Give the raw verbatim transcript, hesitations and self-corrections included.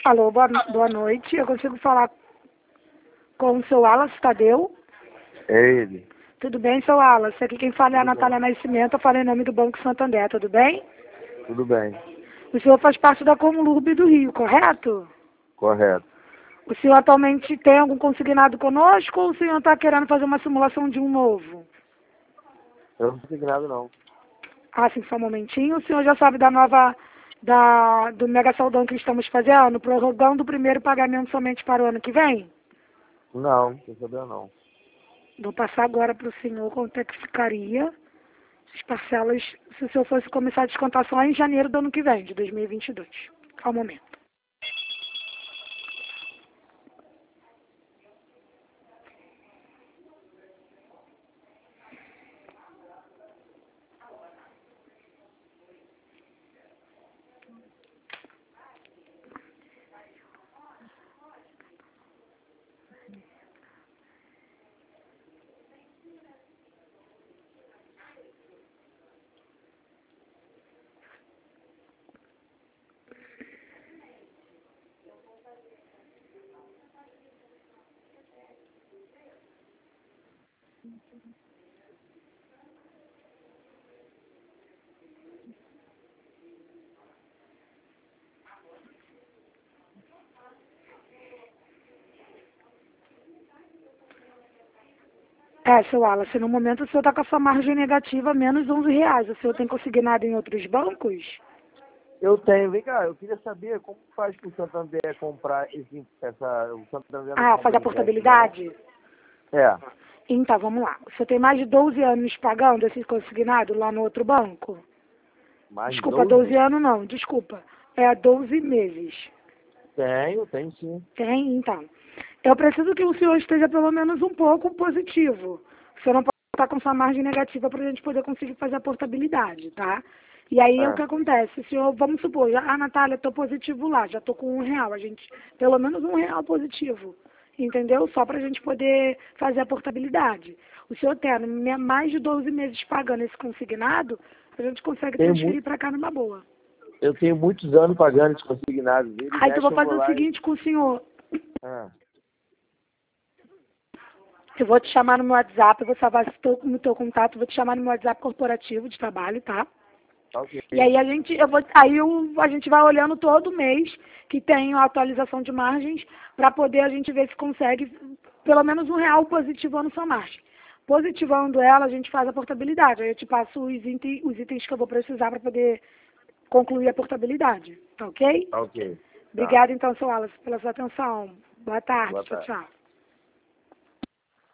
Alô, boa, boa noite. Eu consigo falar com o seu Wallace Tadeu? É ele. Tudo bem, seu Wallace? Aqui quem fala é a Tudo Natália bem. Nascimento. Eu falo em nome do Banco Santander, tudo bem? Tudo bem. O senhor faz parte da Comlurb do Rio, correto? Correto. O senhor atualmente tem algum consignado conosco ou o senhor está querendo fazer uma simulação de um novo? Eu não tenho nada, não. Ah, sim, só um momentinho. O senhor já sabe da nova, da, do mega saldão que estamos fazendo, prorrogando o primeiro pagamento somente para o ano que vem? Não, não tô sabendo, não. Vou passar agora para o senhor quanto é que ficaria as parcelas se o senhor fosse começar a descontar só em janeiro do ano que vem, de dois mil e vinte e dois. Ao momento. É, seu Wallace, no momento o senhor está com a sua margem negativa menos onze reais. O senhor tem consignado em outros bancos? Eu tenho. Vem cá, eu queria saber como faz para o Santander comprar esse, essa... O Santander não Ah, compra fazer a empréstimo, portabilidade? não? É. Então, vamos lá. O senhor tem mais de doze anos pagando esse consignado lá no outro banco? Mais de Desculpa, doze doze? anos não, desculpa. É doze meses. Tenho, tenho sim. Tem, então. Eu preciso que o senhor esteja pelo menos um pouco positivo. O senhor não pode estar com sua margem negativa para a gente poder conseguir fazer a portabilidade, tá? E aí é o É. que acontece. O senhor, vamos supor, já, ah, Natália, estou positivo lá, já estou com um real. A gente, pelo menos um real positivo. Entendeu? Só para a gente poder fazer a portabilidade. O senhor tendo me- mais de doze meses pagando esse consignado, a gente consegue Tenho transferir muito, para cá numa boa. eu tenho muitos anos pagando esse consignado. Ele Aí então eu mexe, vou eu vou fazer o lá e... seguinte com o senhor. Ah, Eu vou te chamar no meu WhatsApp, eu vou salvar esse teu- no teu contato, vou te chamar no meu WhatsApp corporativo de trabalho, tá? tá ok. E aí a gente, eu vou, aí eu, a gente vai olhando todo mês que tem a atualização de margens para poder a gente ver se consegue pelo menos um real positivando sua margem. Positivando ela, a gente faz a portabilidade. Aí eu te passo os itens, os itens que eu vou precisar para poder concluir a portabilidade. Tá ok? Tá ok. Tá. Obrigada então, seu Wallace, pela sua atenção. Boa tarde. Boa Tchau, tarde. tchau.